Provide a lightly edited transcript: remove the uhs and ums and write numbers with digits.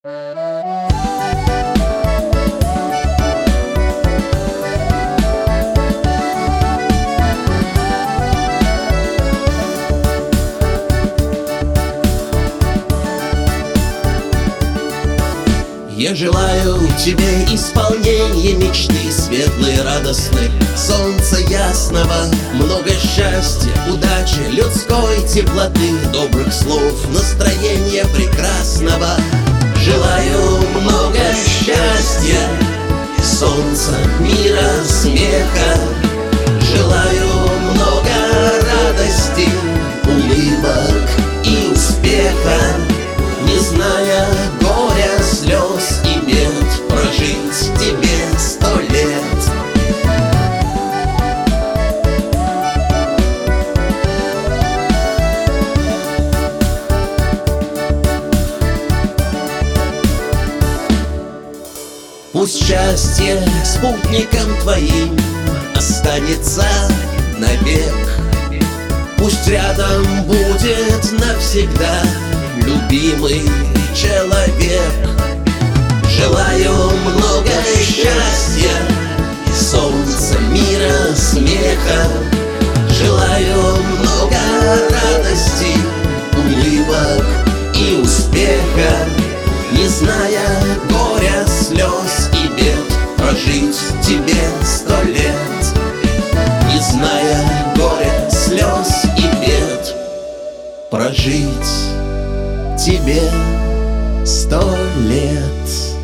Я желаю тебе исполнения мечты светлой, радостной, солнца ясного, много счастья, удачи, людской теплоты, добрых слов, настроения прекрасного. Желаю много счастья, солнца, мира, смеха. Желаю много радости, улыбок и успеха, не зная горя, слез и бед, прожить тебе 100 лет. Пусть счастье спутником твоим останется навек, пусть рядом будет навсегда любимый человек. Желаю много счастья, солнца, мира, смеха. Желаю много радости, улыбок и успеха, не зная горя, слез и бед, прожить тебе 100 лет. Не зная горя, слез и бед, прожить тебе 100 лет.